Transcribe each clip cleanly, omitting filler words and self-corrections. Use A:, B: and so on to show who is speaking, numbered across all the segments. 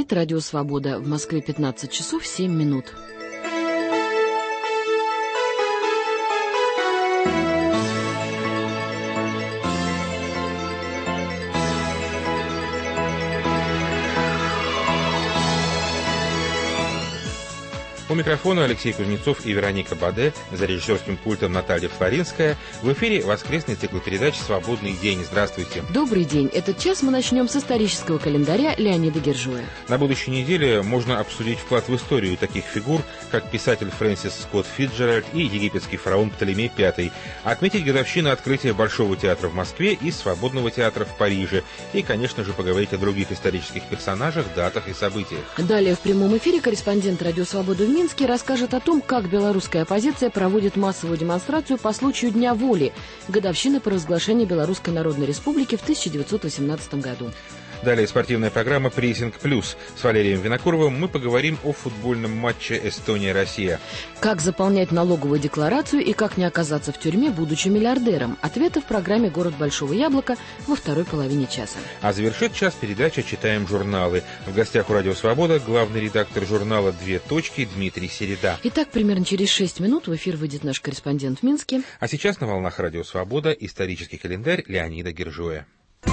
A: Это «Радио Свобода». В Москве 15 часов 7 минут.
B: У микрофона Алексей Кузнецов и Вероника Баде, за режиссерским пультом Наталья Флоринская. В эфире воскресный цикл передач «Свободный день». Здравствуйте.
A: Добрый день. Этот час мы начнем с исторического календаря Леонида Гержоя.
B: На будущей неделе можно обсудить вклад в историю таких фигур, как писатель Фрэнсис Скотт Фитджеральд и египетский фараон Птолемей V, отметить годовщину открытия Большого театра в Москве и Свободного театра в Париже, и, конечно же, поговорить о других исторических персонажах, датах и событиях.
A: Далее в прямом эфире корреспондент «Радио Свобода» в Минске расскажет о том, как белорусская оппозиция проводит массовую демонстрацию по случаю Дня воли, годовщины провозглашения Белорусской Народной Республики в 1918 году.
B: Далее спортивная программа «Прессинг плюс». С Валерием Винокуровым мы поговорим о футбольном матче «Эстония-Россия».
A: Как заполнять налоговую декларацию и как не оказаться в тюрьме, будучи миллиардером. Ответы в программе «Город Большого Яблока» во второй половине часа.
B: А завершит час передача «Читаем журналы». В гостях у «Радио Свобода» главный редактор журнала «Две точки» Дмитрий Середа.
A: Итак, примерно через 6 минут в эфир выйдет наш корреспондент в Минске.
B: А сейчас на волнах «Радио Свобода» исторический календарь Леонида Гержоя.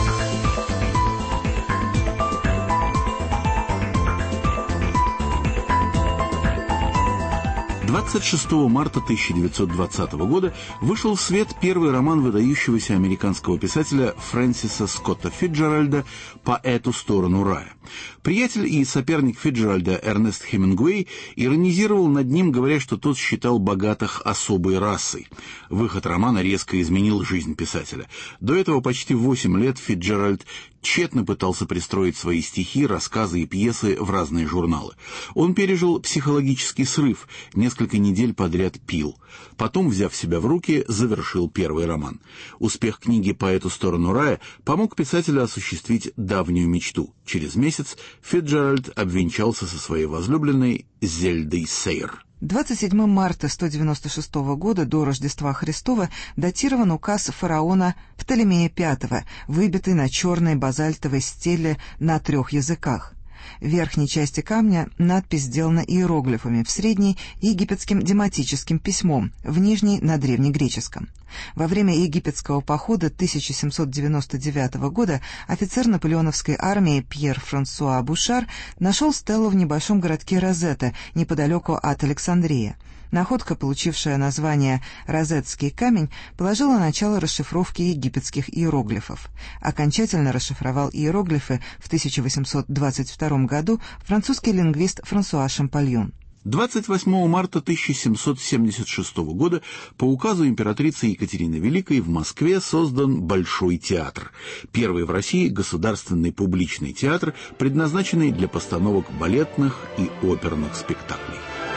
C: 26 марта 1920 года вышел в свет первый роман выдающегося американского писателя Фрэнсиса Скотта Фитджеральда «По эту сторону рая». Приятель и соперник Фитджеральда Эрнест Хемингуэй иронизировал над ним, говоря, что тот считал богатых особой расой. Выход романа резко изменил жизнь писателя. До этого почти 8 лет Фитджеральд тщетно пытался пристроить свои стихи, рассказы и пьесы в разные журналы. Он пережил психологический срыв, несколько недель подряд пил. Потом, взяв себя в руки, завершил первый роман. Успех книги «По эту сторону рая» помог писателю осуществить давнюю мечту. Через месяц Фитджеральд обвенчался со своей возлюбленной Зельдой Сейр.
D: 27 марта 196 года до Рождества Христова датирован указ фараона Птолемея V, выбитый на черной базальтовой стеле на 3 языках. В верхней части камня надпись сделана иероглифами, в средней — египетским дематическим письмом, в нижней — на древнегреческом. Во время египетского похода 1799 года офицер наполеоновской армии Пьер Франсуа Бушар нашел стелу в небольшом городке Розетта, неподалеку от Александрии. Находка, получившая название «Розеттский камень», положила начало расшифровке египетских иероглифов. Окончательно расшифровал иероглифы в 1822 году французский лингвист Франсуа Шампальон.
C: 28 марта 1776 года по указу императрицы Екатерины Великой в Москве создан Большой театр. Первый в России государственный публичный театр, предназначенный для постановок балетных и оперных спектаклей.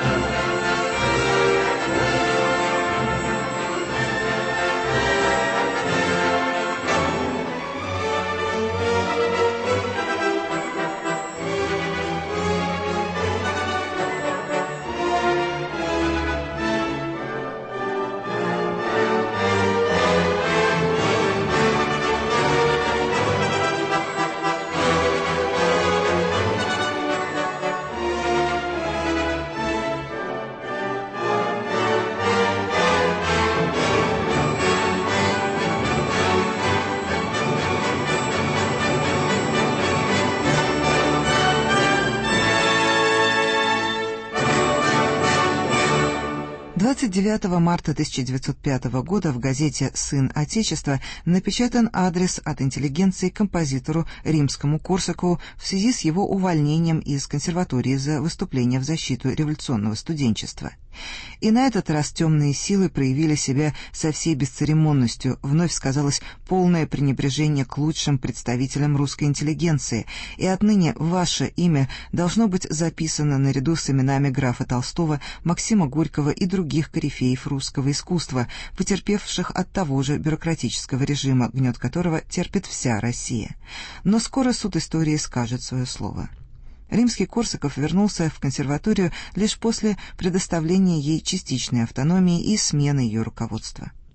D: 29 марта 1905 года в газете «Сын Отечества» напечатан адрес от интеллигенции композитору римскому Корсакову в связи с его увольнением из консерватории за выступление в защиту революционного студенчества. И на этот раз темные силы проявили себя со всей бесцеремонностью, вновь сказалось полное пренебрежение к лучшим представителям русской интеллигенции, и отныне ваше имя должно быть записано наряду с именами графа Толстого, Максима Горького и других корифеев русского искусства, потерпевших от того же бюрократического режима, гнет которого терпит вся Россия. Но скоро суд истории скажет свое слово. Римский Корсаков вернулся в консерваторию лишь после предоставления ей частичной автономии и смены ее руководства.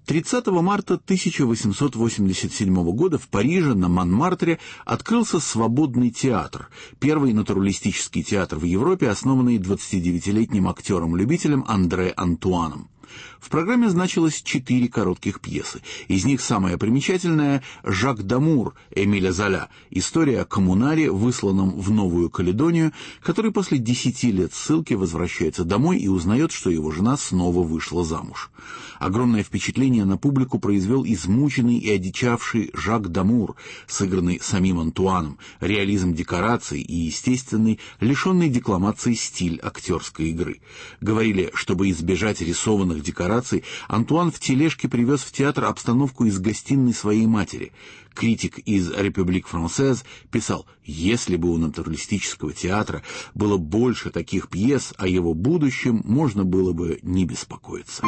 C: 30 марта 1887 года в Париже на Монмартре открылся Свободный театр, первый натуралистический театр в Европе, основанный 29-летним актером-любителем Андре Антуаном. В программе значилось 4 коротких пьесы. Из них самая примечательная «Жак Дамур» Эмиля Золя, история о коммунаре, высланном в Новую Каледонию, который после 10 лет ссылки возвращается домой и узнает, что его жена снова вышла замуж. Огромное впечатление на публику произвел измученный и одичавший Жак Дамур, сыгранный самим Антуаном, реализм декораций и естественный, лишенный декламации стиль актерской игры. Говорили, чтобы избежать рисованных декораций, Антуан в тележке привез в театр обстановку из гостиной своей матери. Критик из «République Française» писал: «Если бы у натуралистического театра было больше таких пьес, о его будущем можно было бы не беспокоиться».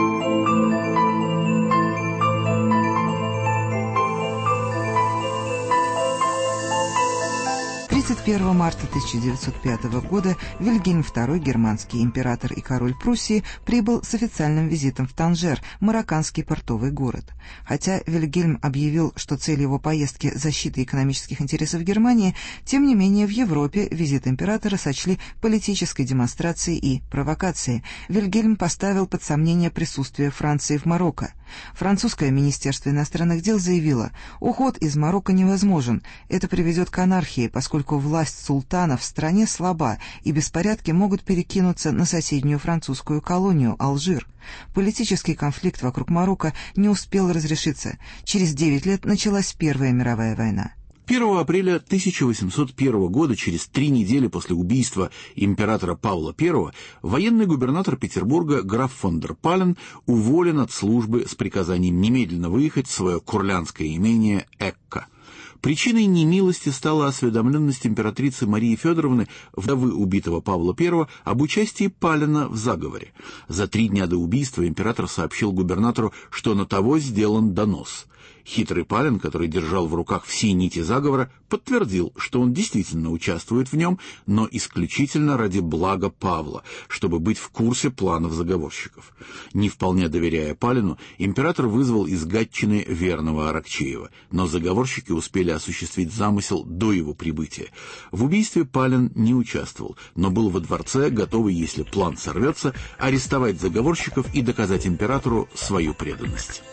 D: 31 марта 1905 года Вильгельм II, германский император и король Пруссии, прибыл с официальным визитом в Танжер, марокканский портовый город. Хотя Вильгельм объявил, что цель его поездки – защита экономических интересов Германии, тем не менее в Европе визит императора сочли политической демонстрацией и провокацией. Вильгельм поставил под сомнение присутствие Франции в Марокко. Французское министерство иностранных дел заявило: уход из Марокко невозможен, это приведет к анархии, поскольку власть султана в стране слаба, и беспорядки могут перекинуться на соседнюю французскую колонию Алжир. Политический конфликт вокруг Марокко не успел разрешиться. Через 9 лет началась Первая мировая война.
C: 1 апреля 1801 года, через 3 недели после убийства императора Павла I, военный губернатор Петербурга граф фон дер Пален уволен от службы с приказанием немедленно выехать в свое курлянское имение Экка. Причиной немилости стала осведомленность императрицы Марии Федоровны, вдовы убитого Павла I, об участии Палена в заговоре. За 3 дня до убийства император сообщил губернатору, что на того сделан донос. Хитрый Пален, который держал в руках все нити заговора, подтвердил, что он действительно участвует в нем, но исключительно ради блага Павла, чтобы быть в курсе планов заговорщиков. Не вполне доверяя Палену, император вызвал из Гатчины верного Аракчеева, но заговорщики успели осуществить замысел до его прибытия. В убийстве Пален не участвовал, но был во дворце, готовый, если план сорвется, арестовать заговорщиков и доказать императору свою преданность.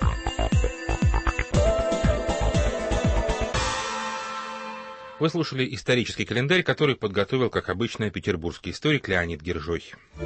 B: Вы слушали исторический календарь, который подготовил, как обычно, петербургский историк Леонид Гержой.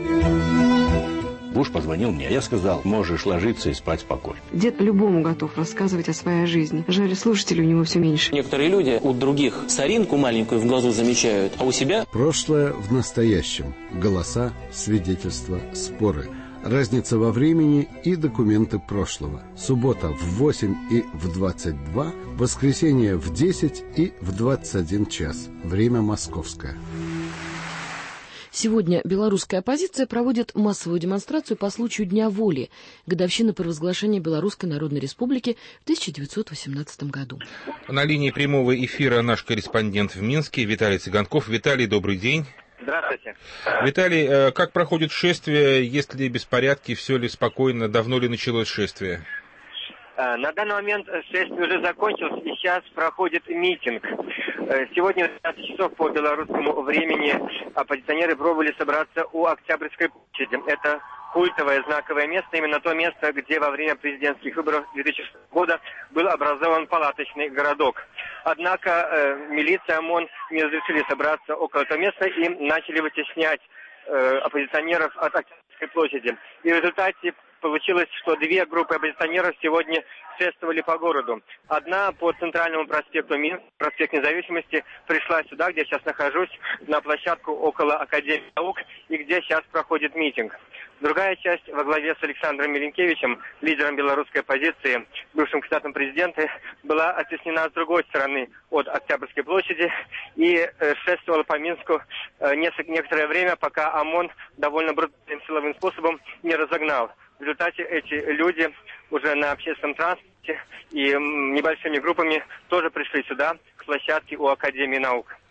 E: Муж позвонил мне, я сказал: можешь ложиться и спать спокойно.
F: Дед любому готов рассказывать о своей жизни. Жаль, слушателей у него все меньше.
G: Некоторые люди у других соринку маленькую в глазу замечают, а у себя...
H: Прошлое в настоящем. Голоса, свидетельства, споры. Разница во времени и документы прошлого. Суббота в 8 и в 22, воскресенье в 10 и в 21 час. Время московское.
A: Сегодня белорусская оппозиция проводит массовую демонстрацию по случаю Дня воли, годовщины провозглашения Белорусской Народной Республики в 1918 году.
B: На линии прямого эфира наш корреспондент в Минске Виталий Цыганков. Виталий, добрый день.
I: Здравствуйте.
B: Виталий, как проходит шествие, есть ли беспорядки, все ли спокойно, давно ли началось шествие?
I: На данный момент шествие уже закончилось, и сейчас проходит митинг. Сегодня в 15 часов по белорусскому времени оппозиционеры пробовали собраться у Октябрьской площади. Это культовое знаковое место, именно то место, где во время президентских выборов 2006 года был образован палаточный городок. Однако милиция, ОМОН не разрешили собраться около этого места и начали вытеснять оппозиционеров от Октябрьской площади. И в результате получилось, что 2 группы оппозиционеров сегодня шествовали по городу. Одна по центральному проспекту Минск, проспект Независимости, пришла сюда, где я сейчас нахожусь, на площадку около Академии наук, и где сейчас проходит митинг. Другая часть во главе с Александром Миленкевичем, лидером белорусской оппозиции, бывшим кандидатом в президенты, была оттеснена с другой стороны от Октябрьской площади и шествовала по Минску некоторое время, пока ОМОН довольно брутальным силовым способом не разогнал. В результате эти люди уже на общественном транспорте и небольшими группами тоже пришли сюда, к площадке у Академии наук.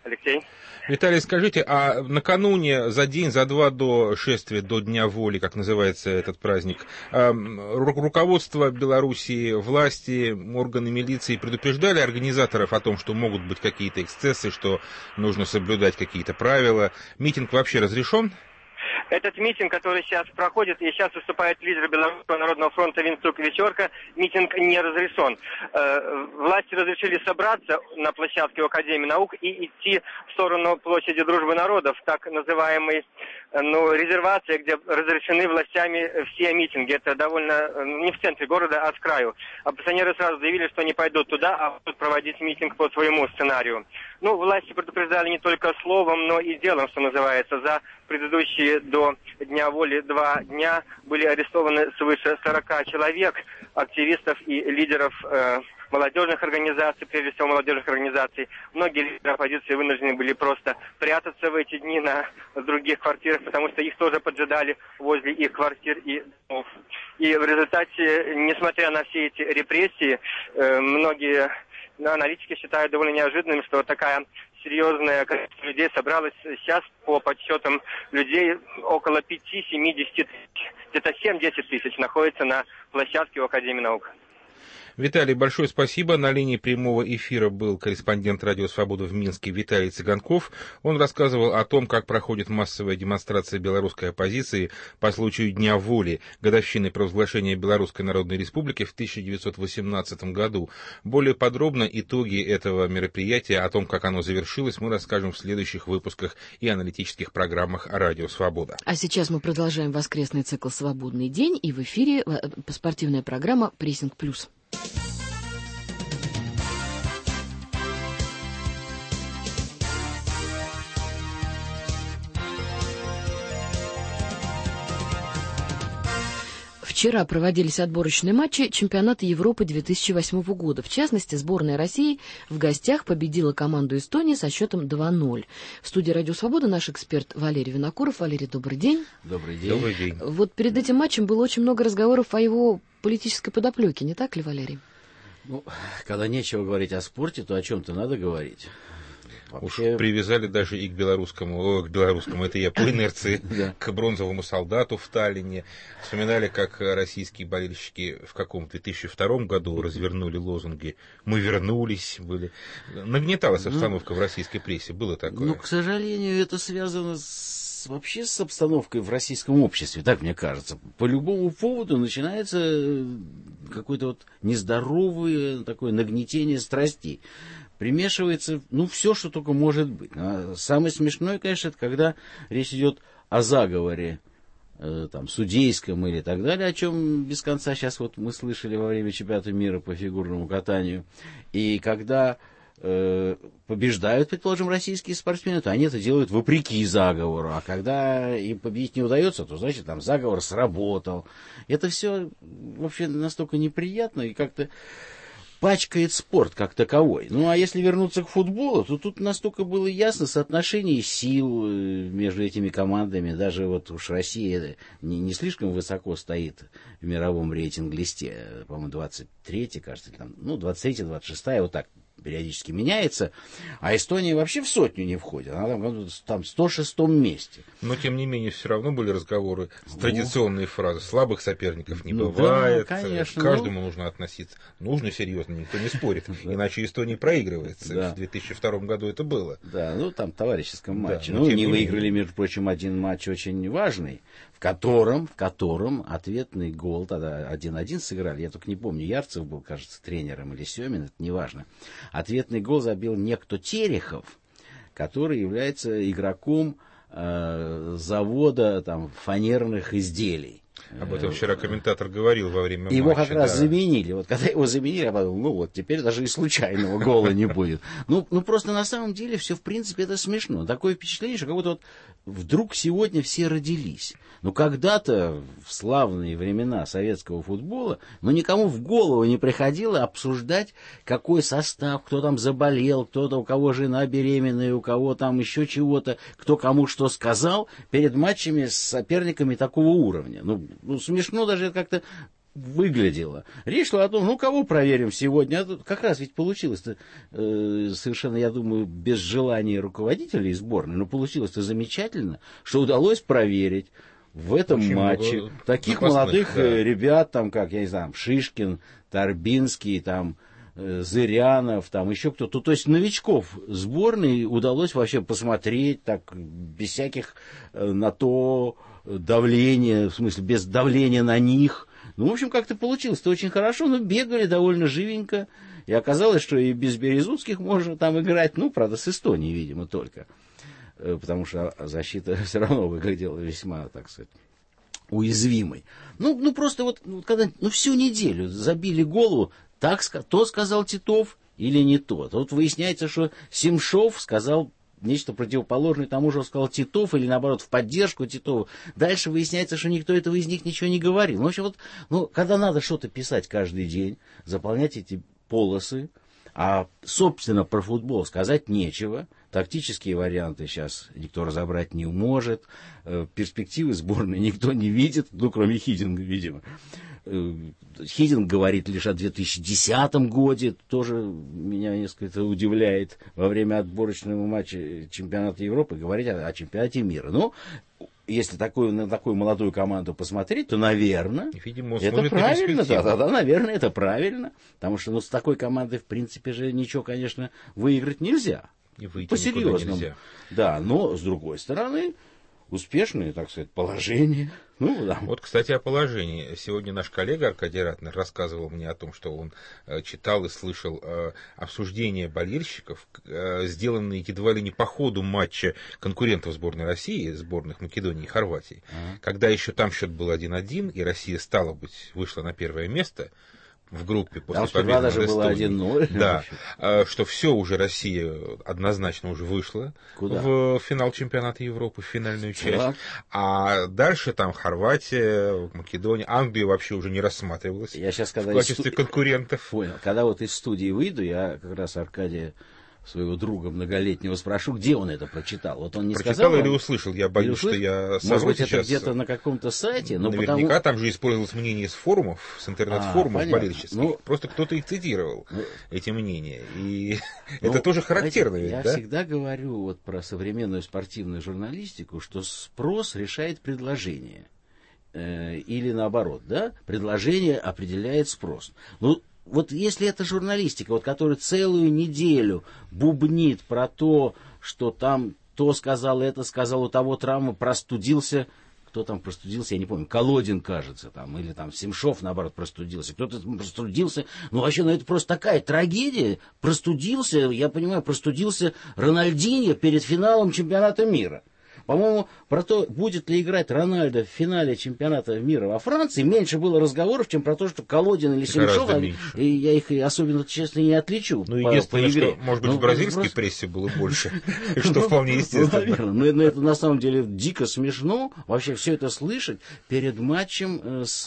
I: Алексей.
B: Виталий, скажите, а накануне, за день, за два до шествия, до Дня воли, как называется этот праздник, руководство Белоруссии, власти, органы милиции предупреждали организаторов о том, что могут быть какие-то эксцессы, что нужно соблюдать какие-то правила? Митинг вообще разрешен?
I: Этот митинг, который сейчас проходит, и сейчас выступает лидер Белорусского народного фронта Винструк Вечерка, митинг не разрешен. Власти разрешили собраться на площадке Академии наук и идти в сторону площади Дружбы народов, так называемой резервации, где разрешены властями все митинги. Это довольно не в центре города, а с краю. Оппозиционеры сразу заявили, что не пойдут туда, а будут проводить митинг по своему сценарию. Власти предупреждали не только словом, но и делом, что называется. За предыдущие до Дня воли 2 дня были арестованы свыше 40 человек, активистов и лидеров молодежных организаций, прежде всего молодежных организаций. Многие лидеры оппозиции вынуждены были просто прятаться в эти дни на других квартирах, потому что их тоже поджидали возле их квартир и домов. И в результате, несмотря на все эти репрессии, многие аналитики считают довольно неожиданным, что такая серьезное количество людей собралось сейчас, по подсчетам людей, около 5-70 тысяч, где-то 7-10 тысяч находится на площадке у Академии наук.
B: Виталий, большое спасибо. На линии прямого эфира был корреспондент «Радио Свобода» в Минске Виталий Цыганков. Он рассказывал о том, как проходит массовая демонстрация белорусской оппозиции по случаю Дня воли, годовщины провозглашения Белорусской Народной Республики в 1918 году. Более подробно итоги этого мероприятия, о том, как оно завершилось, мы расскажем в следующих выпусках и аналитических программах «Радио Свобода».
A: А сейчас мы продолжаем воскресный цикл «Свободный день», и в эфире спортивная программа «Прессинг плюс». Вчера проводились отборочные матчи чемпионата Европы 2008 года. В частности, сборная России в гостях победила команду Эстонии со счетом 2-0. В студии «Радио Свобода» наш эксперт Валерий Винокуров. Валерий, добрый день.
J: Добрый день.
B: Добрый день.
A: Вот перед этим матчем было очень много разговоров о его политической подоплеке, не так ли, Валерий?
J: Когда нечего говорить о спорте, то о чем-то надо говорить.
B: Вообще... Уж привязали даже и к белорусскому, это я по инерции, к бронзовому солдату в Таллине. Вспоминали, как российские болельщики в каком 2002 году развернули лозунги «Мы вернулись». Нагнеталась обстановка в российской прессе, было такое.
J: К сожалению, это связано вообще с обстановкой в российском обществе, так мне кажется. По любому поводу начинается какое-то нездоровое такое нагнетение страстей. Примешивается, все, что только может быть. А самое смешное, конечно, это когда речь идет о заговоре, судейском или так далее, о чем без конца сейчас мы слышали во время чемпионата мира по фигурному катанию. И когда побеждают, предположим, российские спортсмены, то они это делают вопреки заговору. А когда им победить не удается, то, значит, заговор сработал. Это все вообще настолько неприятно и как-то пачкает спорт как таковой. А если вернуться к футболу, то тут настолько было ясно соотношение сил между этими командами. Даже уж Россия не слишком высоко стоит в мировом рейтинг-листе. По-моему, 23-й, кажется, 23-й, 26-й, так периодически меняется. А Эстония вообще в сотню не входит. Она там в 106-м месте.
B: Но, тем не менее, все равно были разговоры, традиционные фразы. Слабых соперников не бывает.
J: Да, конечно.
B: К каждому нужно относиться. Нужно серьезно, никто не спорит. Иначе Эстония проигрывается. В 2002 году это было.
J: Да, там в товарищеском матче. Не выиграли, между прочим, один матч очень важный, в котором ответный гол, тогда 1-1 сыграли. Я только не помню, Ярцев был, кажется, тренером или Семин, это неважно. Ответный гол забил некто Терехов, который является игроком завода фанерных изделий.
B: Об этом вчера комментатор говорил во время матча.
J: Его как раз заменили. Когда его заменили, я подумал, теперь даже и случайного гола не будет. Просто на самом деле все, в принципе, это смешно. Такое впечатление, что как будто вдруг сегодня все родились. Когда-то в славные времена советского футбола, никому в голову не приходило обсуждать, какой состав, кто там заболел, кто-то, у кого жена беременная, у кого там еще чего-то, кто кому что сказал перед матчами с соперниками такого уровня. Смешно даже как-то выглядело. Речь шла о том, ну, кого проверим сегодня. А тут как раз ведь получилось-то совершенно, я думаю, без желания руководителей сборной, но получилось-то замечательно, что удалось проверить в этом очень матче таких молодых ребят, там, как, я не знаю, Шишкин, Торбинский, там, Зырянов, там еще кто-то. То есть новичков сборной удалось вообще посмотреть так, без всяких на то давления, в смысле, без давления на них. Ну, в общем, как-то получилось-то очень хорошо, но бегали довольно живенько. И оказалось, что и без Березутских можно там играть, ну, правда, с Эстонией, видимо, только. Потому что защита все равно выглядела весьма, так сказать, уязвимой. Ну просто вот, когда всю неделю забили голову, то сказал Титов или не тот. Вот выясняется, что Семшов сказал нечто противоположное тому, что сказал Титов, или наоборот, в поддержку Титова. Дальше выясняется, что никто этого из них ничего не говорил. Ну, в общем, вот, когда надо что-то писать каждый день, заполнять эти полосы, а, собственно, про футбол сказать нечего, тактические варианты сейчас никто разобрать не может, перспективы сборной никто не видит, ну, кроме Хидинга, видимо. Хидинг говорит лишь о 2010 году, тоже меня несколько удивляет во время отборочного матча чемпионата Европы говорить о чемпионате мира. Но если на такую молодую команду посмотреть, то, наверное, видимо, это правильно. Да, наверное, это правильно. Потому что с такой командой, в принципе же, ничего, конечно, выиграть нельзя.
B: И выйти
J: по-серьезному.
B: Нельзя.
J: Да, но, с другой стороны, успешные, так сказать, положения. Ну, да.
B: Вот, кстати, о положении. Сегодня наш коллега Аркадий Ратнер рассказывал мне о том, что он читал и слышал обсуждения болельщиков, сделанные едва ли не по ходу матча конкурентов сборной России, сборных Македонии и Хорватии. Когда еще там счет был 1-1, и Россия, стало быть, вышла на первое место в группе после победы над Эстонией. Да, что все уже Россия однозначно уже вышла в финал чемпионата Европы, в финальную часть. А дальше там Хорватия, Македония, Англия вообще уже не рассматривалась в качестве конкурентов.
J: Понял. Когда вот из студии выйду, я как раз Аркадия, своего друга многолетнего, спрошу, где он это прочитал. Вот он не
B: прочитал или услышал? Я боюсь, что я совру.
J: Может быть, это где-то на каком-то сайте. Но
B: наверняка там же использовалось мнение с форумов, с интернет-форумов болельщических. Просто кто-то их цитировал, эти мнения. И это тоже характерно.
J: Я всегда говорю вот про современную спортивную журналистику, что спрос решает предложение. Или наоборот, да? Предложение определяет спрос. Вот если это журналистика, вот, которая целую неделю бубнит про то, что там то сказал, это сказал, у того травма, простудился, кто там простудился, я не помню, Колодин, кажется, там, или там Семшов, наоборот, простудился, кто-то простудился, это просто такая трагедия, простудился, я понимаю, простудился Рональдиньо перед финалом чемпионата мира. По-моему, про то, будет ли играть Рональдо в финале чемпионата мира во Франции, меньше было разговоров, чем про то, что Колодин или Семшов, и я их особенно, честно, не отличу по игре.
B: Что, может быть, в бразильской прессе было больше, что вполне естественно.
J: Но это на самом деле дико смешно, вообще все это слышать перед матчем с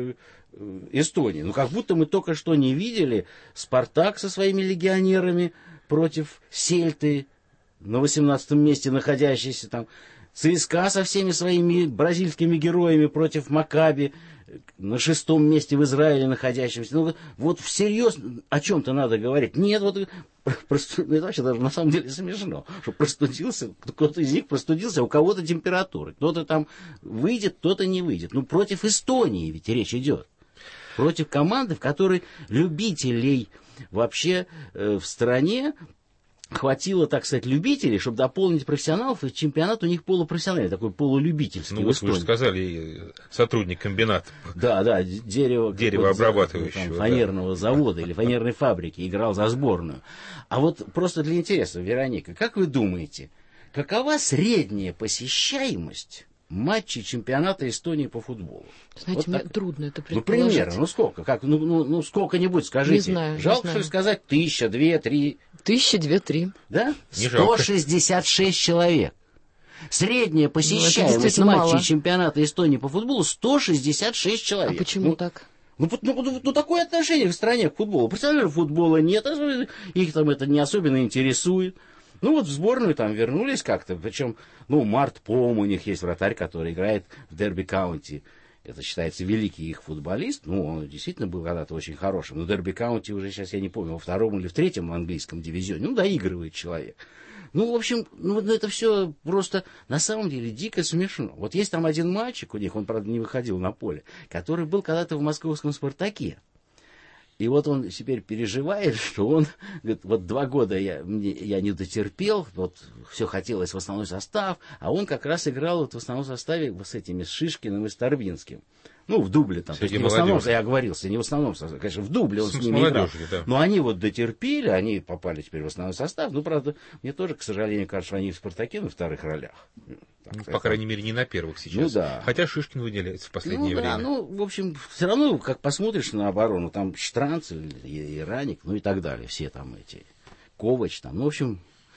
J: Эстонией. Как будто мы только что не видели Спартак со своими легионерами против Сельты, на 18 месте находящийся там, ЦСКА со всеми своими бразильскими героями против Макаби, на 6-м месте в Израиле находящимся. Вот всерьез о чем-то надо говорить. Нет, это вообще даже на самом деле смешно, что простудился, кто-то из них простудился, а у кого-то температура, кто-то там выйдет, кто-то не выйдет. Против Эстонии ведь речь идет. Против команды, в которой любителей вообще в стране хватило, так сказать, любителей, чтобы дополнить профессионалов, и чемпионат у них полупрофессиональный, такой полулюбительский.
B: Вы же сказали, сотрудник комбината.
J: Да, деревообрабатывающего. Фанерного завода или фанерной фабрики, играл за сборную. А вот просто для интереса, Вероника, как вы думаете, какова средняя посещаемость матчей чемпионата Эстонии по футболу?
A: Знаете, мне трудно это предположить.
J: Примерно, сколько? Сколько-нибудь скажите.
A: Не знаю.
J: Жалко, что ли, сказать 1000, 2, 3?
A: 1000, 2, 3.
J: Да? 166 человек. Средняя посещаемость матчей чемпионата Эстонии по футболу 166 человек.
A: А почему так?
J: Такое отношение в стране к футболу. Профессионального футбола нет, их там это не особенно интересует. В сборную там вернулись как-то, причем, Март Пом у них есть вратарь, который играет в Дерби Каунти. это считается великий их футболист, ну, он действительно был когда-то очень хорошим, но Дерби Каунти уже сейчас, я не помню, во 2-м или в 3-м английском дивизионе, ну, доигрывает человек. Ну, в общем, ну, это все просто на самом деле дико смешно. Вот есть там один мальчик у них, он, правда, не выходил на поле, который был когда-то в московском «Спартаке». И вот он теперь переживает, что он, говорит, вот 2 года я не дотерпел, вот все хотелось в основной состав, а он как раз играл вот в основном составе с этими, с Шишкиным и Старбинским. Ну, в дубле там. То есть не в основном, я оговорился, не в основном составе, конечно, в дубле он с ними играл. Да. Но они вот дотерпели, они попали теперь в основной состав. Ну, правда, мне тоже, к сожалению, кажется, что они в «Спартаке» на вторых ролях.
B: Ну, по крайней мере, не на первых сейчас.
J: Ну, да.
B: Хотя Шишкин выделяется в последнее время.
J: Ну, в общем, все равно, как посмотришь на оборону, там Штранц, и Раник, ну и так далее, все там эти, Ковач там, ну, в общем,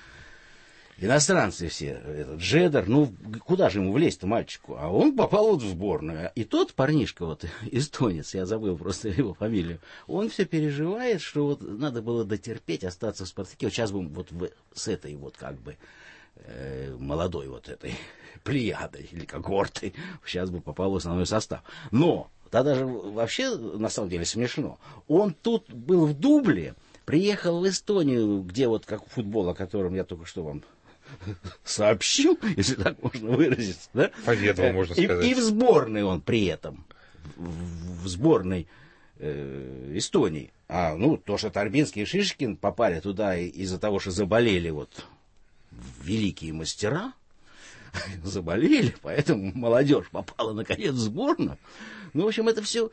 J: иностранцы все, этот Джедер, ну, куда же ему влезть-то мальчику? А он попал вот в сборную. И тот парнишка, вот, эстонец, я забыл просто его фамилию, он все переживает, что вот надо было дотерпеть, остаться в «Спартаке». Вот сейчас бы вот с этой вот как бы молодой вот этой плеядой или когортой сейчас бы попал в основной состав. Но тогда же вообще на самом деле смешно. Он тут был в дубле, приехал в Эстонию, где вот как футбол, о котором я только что вам сообщил, если так можно выразиться, да?
B: Поведал, можно сказать.
J: И в сборной он при этом, в сборной Эстонии. А, ну, то, что Торбинский и Шишкин попали туда из-за того, что заболели вот великие мастера, заболели, поэтому молодежь попала наконец в сборную. Ну, в общем, это все,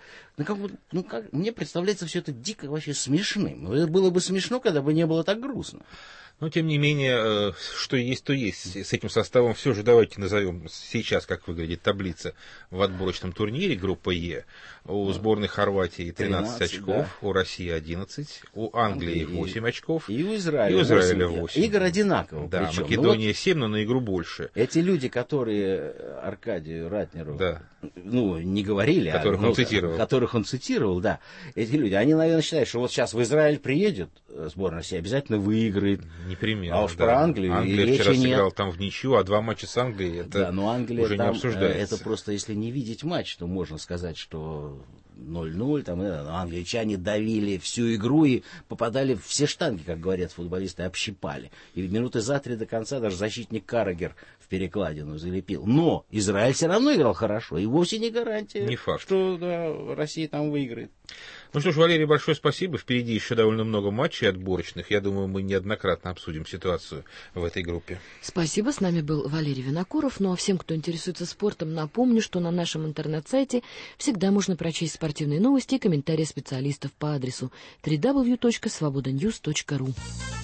J: мне представляется все это дико вообще смешным. Это было бы смешно, когда бы не было так грустно.
B: Но, тем не менее, что есть, то есть. С этим составом все же давайте назовем сейчас, как выглядит таблица в отборочном турнире группа Е. У сборной Хорватии 13 очков, да. У России 11, у Англии 8 очков.
J: И у Израиля 8. Игр одинаково.
B: Да,
J: причем.
B: Македония 7, но на игру больше.
J: Эти люди, которые Аркадию Ратнеру, да, ну, не говорили,
B: которых
J: он цитировал, да, эти люди, они, наверное, считают, что вот сейчас в Израиль приедет сборная России, обязательно выиграет.
B: Непременно.
J: А уж про Англию
B: Англия вчера сыграла там в ничью, а 2 матча с Англией, это
J: да, но Англия
B: уже
J: там,
B: не обсуждается.
J: Это просто, если не видеть матч, то можно сказать, что 0-0, там, англичане давили всю игру и попадали в все штанги, как говорят футболисты, общипали. И минуты за 3 до конца даже защитник Каррагер в перекладину залепил. Но Израиль все равно играл хорошо, и вовсе не гарантия,
B: не факт,
J: что да, Россия там выиграет.
B: Ну что ж, Валерий, большое спасибо. Впереди еще довольно много матчей отборочных. Я думаю, мы неоднократно обсудим ситуацию в этой группе.
A: Спасибо. С нами был Валерий Винокуров. Ну а всем, кто интересуется спортом, напомню, что на нашем интернет-сайте всегда можно прочесть спортивные новости и комментарии специалистов по адресу www.svobodanews.ru.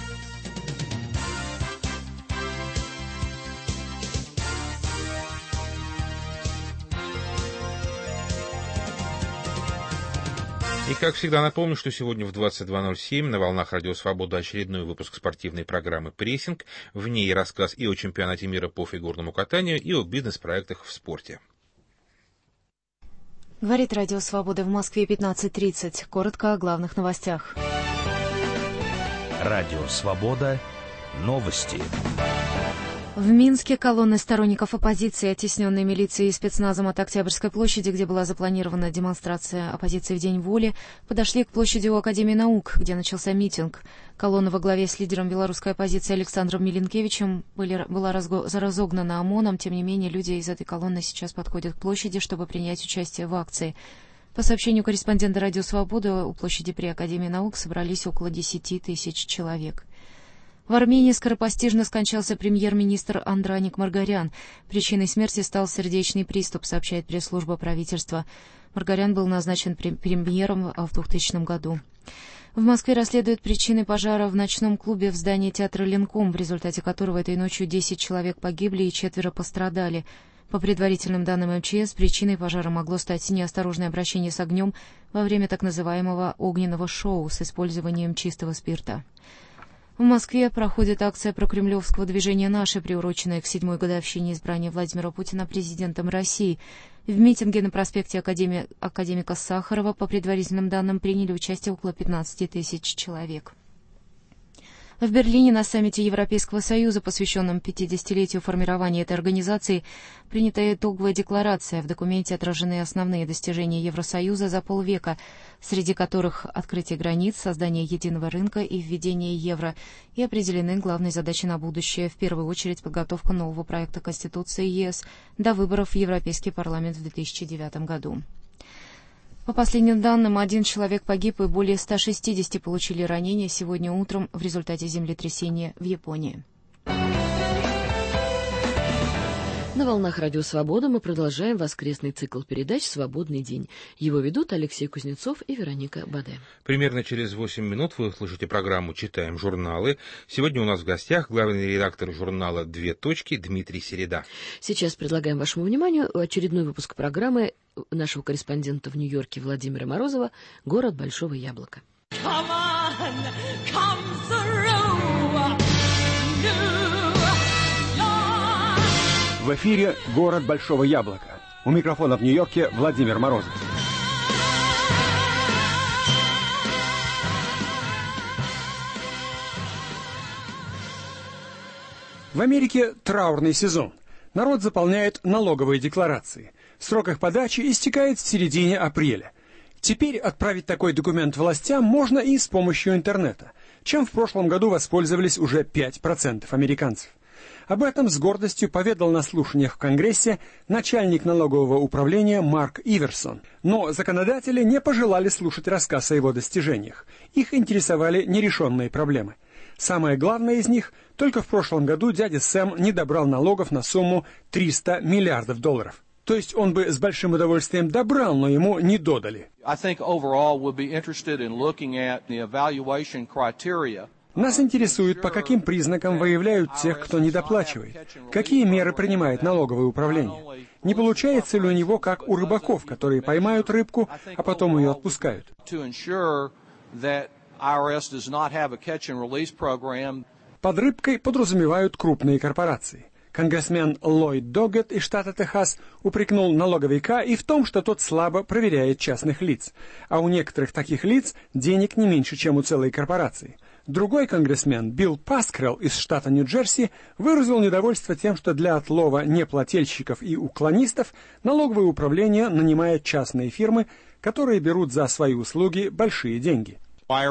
B: И, как всегда, напомню, что сегодня в 22:07 на волнах Радио Свобода очередной выпуск спортивной программы «Прессинг». В ней рассказ и о чемпионате мира по фигурному катанию, и о бизнес-проектах в спорте.
K: Говорит Радио Свобода в Москве 15:30. Коротко о главных новостях.
L: Радио Свобода. Новости.
K: В Минске колонны сторонников оппозиции, оттесненной милицией и спецназом от Октябрьской площади, где была запланирована демонстрация оппозиции в День воли, подошли к площади у Академии наук, где начался митинг. Колонна во главе с лидером белорусской оппозиции Александром Миленкевичем была разогнана ОМОНом. Тем не менее, люди из этой колонны сейчас подходят к площади, чтобы принять участие в акции. По сообщению корреспондента «Радио Свобода», у площади при Академии наук собрались около 10 тысяч человек. В Армении скоропостижно скончался премьер-министр Андраник Маргарян. Причиной смерти стал сердечный приступ, сообщает пресс-служба правительства. Маргарян был назначен премьером в 2000 году. В Москве расследуют причины пожара в ночном клубе в здании театра «Ленком», в результате которого этой ночью 10 человек погибли и 4 пострадали. По предварительным данным МЧС, причиной пожара могло стать неосторожное обращение с огнем во время так называемого огненного шоу с использованием чистого спирта. В Москве проходит акция прокремлевского движения «Наши», приуроченная к 7-й годовщине избрания Владимира Путина президентом России. В митинге на проспекте академика Сахарова, по предварительным данным, приняли участие около 15 тысяч человек. В Берлине на саммите Европейского Союза, посвященном 50-летию формирования этой организации, принята итоговая декларация. В документе отражены основные достижения Евросоюза за полвека, среди которых открытие границ, создание единого рынка и введение евро, и определены главные задачи на будущее, в первую очередь подготовка нового проекта Конституции ЕС до выборов в Европейский парламент в 2009 году. По последним данным, 1 человек погиб и более 160 получили ранения сегодня утром в результате землетрясения в Японии.
A: На волнах Радио Свобода мы продолжаем воскресный цикл передач «Свободный день». Его ведут Алексей Кузнецов и Вероника Баде.
B: Примерно через 8 минут вы услышите программу «Читаем журналы». Сегодня у нас в гостях главный редактор журнала «Две точки» Дмитрий Середа.
A: Сейчас предлагаем вашему вниманию очередной выпуск программы нашего корреспондента в Нью-Йорке Владимира Морозова «Город Большого Яблока».
M: В эфире «Город Большого Яблока». У микрофона в Нью-Йорке Владимир Морозов. В Америке траурный сезон. Народ заполняет налоговые декларации. Срок их подачи истекает в середине апреля. Теперь отправить такой документ властям можно и с помощью интернета, чем в прошлом году воспользовались уже 5% американцев. Об этом с гордостью поведал на слушаниях в Конгрессе начальник налогового управления Марк Иверсон. Но законодатели не пожелали слушать рассказ о его достижениях. Их интересовали нерешенные проблемы. Самое главное из них – только в прошлом году дядя Сэм не добрал налогов на сумму $300 миллиардов. То есть он бы с большим удовольствием добрал, но ему не додали. Нас интересует, по каким признакам выявляют тех, кто недоплачивает. Какие меры принимает налоговое управление? Не получается ли у него, как у рыбаков, которые поймают рыбку, а потом ее отпускают? Под рыбкой подразумевают крупные корпорации. Конгрессмен Ллойд Доггетт из штата Техас упрекнул налоговика и в том, что тот слабо проверяет частных лиц, а у некоторых таких лиц денег не меньше, чем у целой корпорации. Другой конгрессмен Билл Паскрелл из штата Нью-Джерси выразил недовольство тем, что для отлова неплательщиков и уклонистов налоговое управление нанимает частные фирмы, которые берут за свои услуги большие деньги.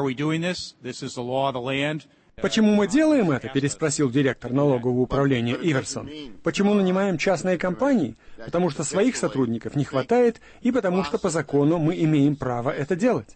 M: «Почему мы делаем это?» – переспросил директор налогового управления Иверсон. «Почему нанимаем частные компании? Потому что своих сотрудников не хватает и потому что по закону мы имеем право это делать».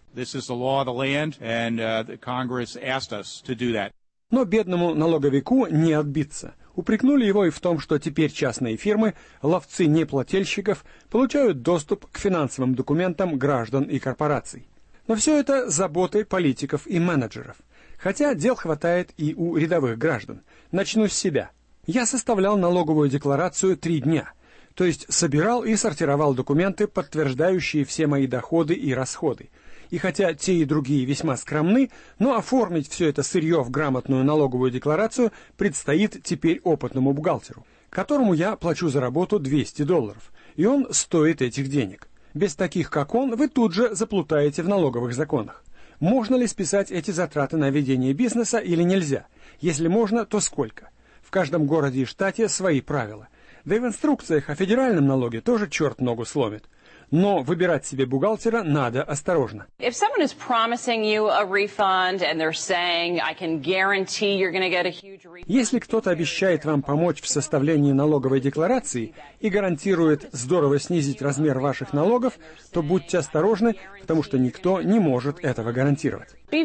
M: Но бедному налоговику не отбиться. Упрекнули его и в том, что теперь частные фирмы, ловцы неплательщиков, получают доступ к финансовым документам граждан и корпораций. Но все это заботы политиков и менеджеров. Хотя дел хватает и у рядовых граждан. Начну с себя. Я составлял налоговую декларацию 3 дня. То есть собирал и сортировал документы, подтверждающие все мои доходы и расходы. И хотя те и другие весьма скромны, но оформить все это сырье в грамотную налоговую декларацию предстоит теперь опытному бухгалтеру, которому я плачу за работу $200. И он стоит этих денег. Без таких, как он, вы тут же заплутаете в налоговых законах. Можно ли списать эти затраты на ведение бизнеса или нельзя? Если можно, то сколько? В каждом городе и штате свои правила. Да и в инструкциях о федеральном налоге тоже черт ногу сломит. Но выбирать себе бухгалтера надо осторожно. Если кто-то обещает вам помочь в составлении налоговой декларации и гарантирует здорово снизить размер ваших налогов, то будьте осторожны, потому что никто не может этого гарантировать.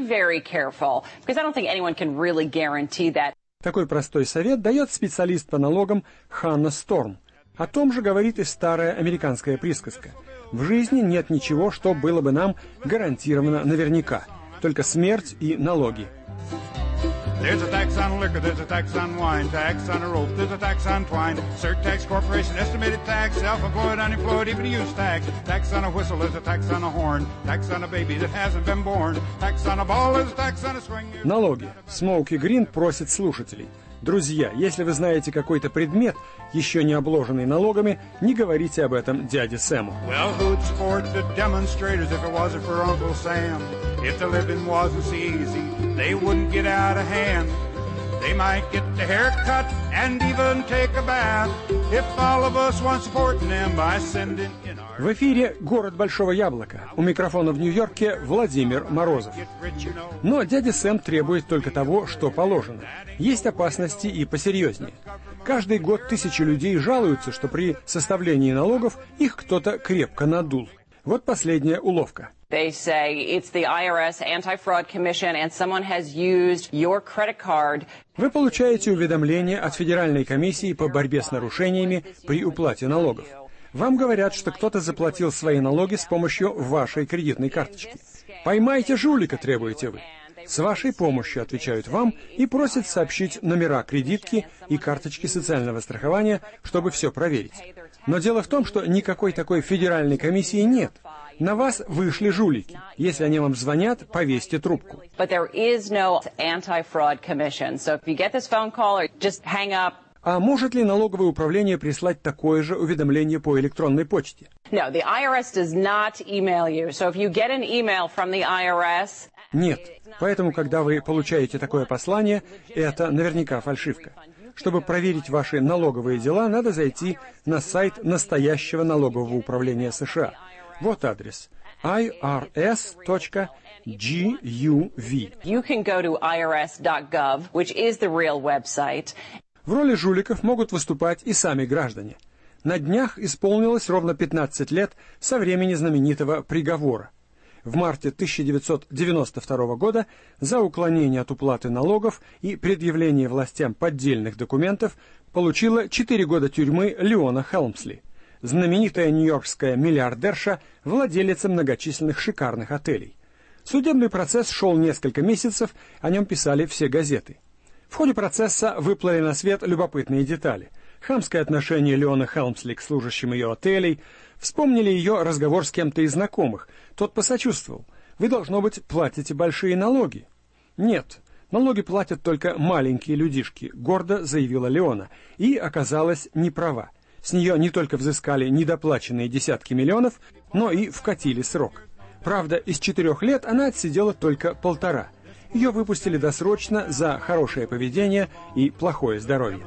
M: Такой простой совет дает специалист по налогам Ханна Сторм. О том же говорит и старая американская присказка. В жизни нет ничего, что было бы нам гарантировано наверняка. Только смерть и налоги.
N: There's a tax on liquor, there's a tax on wine, tax on a rope, there's a tax on twine, cert tax, corporation, estimated tax, self-employed, unemployed, even use tax, tax on a whistle, there's a tax on a horn, tax on a baby that hasn't been born, tax on a ball, there's a tax on a swing.
M: Налоги. Смоуки Грин просит слушателей. Друзья, если вы знаете какой-то предмет, еще не обложенный налогами, не говорите об этом дяде Сэму.
N: Well, who'd support the demonstrators if it wasn't for Uncle Sam? If the living wasn't so easy, they wouldn't get out of hand. They might get their hair cut and even take a bath if all of us want supporting them by sending in our...
M: В эфире «Город Большого Яблока». У микрофона в Нью-Йорке Владимир Морозов. Но дядя Сэм требует только того, что положено. Есть опасности и посерьезнее. Каждый год тысячи людей жалуются, что при составлении налогов их кто-то крепко надул. Вот последняя уловка.
O: They say it's the IRS Anti-Fraud Commission and someone has used your credit card.
M: Вы получаете уведомление от Федеральной комиссии по борьбе с нарушениями при уплате налогов. Вам говорят, что кто-то заплатил свои налоги с помощью вашей кредитной карточки. «Поймайте жулика», требуете вы. С вашей помощью отвечают вам и просят сообщить номера кредитки и карточки социального страхования, чтобы все проверить. Но дело в том, что никакой такой федеральной комиссии нет. На вас вышли жулики. Если они вам звонят, повесьте трубку. А может ли налоговое управление прислать такое же уведомление по электронной почте? Нет. Поэтому, когда вы получаете такое послание, это наверняка фальшивка. Чтобы проверить ваши налоговые дела, надо зайти на сайт настоящего налогового управления США. Вот адрес: irs.gov.
O: You can go to irs.gov, which is the real website.
M: В роли жуликов могут выступать и сами граждане. На днях исполнилось ровно 15 лет со времени знаменитого приговора. В марте 1992 года за уклонение от уплаты налогов и предъявление властям поддельных документов получила 4 года тюрьмы Леона Хелмсли, знаменитая нью-йоркская миллиардерша, владелица многочисленных шикарных отелей. Судебный процесс шел несколько месяцев, о нем писали все газеты. В ходе процесса выплыли на свет любопытные детали. Хамское отношение Леона Хелмсли к служащим ее отелей. Вспомнили ее разговор с кем-то из знакомых. Тот посочувствовал: «Вы, должно быть, платите большие налоги». «Нет, налоги платят только маленькие людишки», — гордо заявила Леона, и оказалась неправа. С нее не только взыскали недоплаченные десятки миллионов, но и вкатили срок. Правда, из 4 лет она отсидела только 1,5. Ее выпустили досрочно за хорошее поведение и плохое здоровье.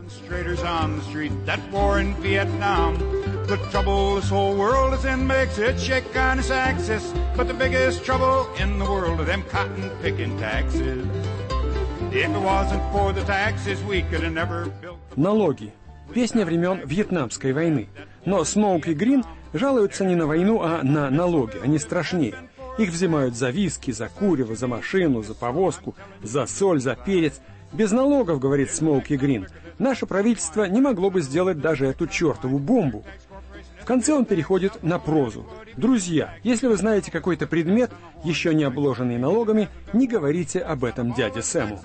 M: Налоги. Песня времен Вьетнамской войны. Но Смоуки Грин жалуются не на войну, а на налоги. Они страшнее. Их взимают за виски, за курево, за машину, за повозку, за соль, за перец. Без налогов, говорит Смоуки Грин, наше правительство не могло бы сделать даже эту чертову бомбу. В конце он переходит на прозу. Друзья, если вы знаете какой-то предмет, еще не обложенный налогами, не говорите об этом дяде Сэму.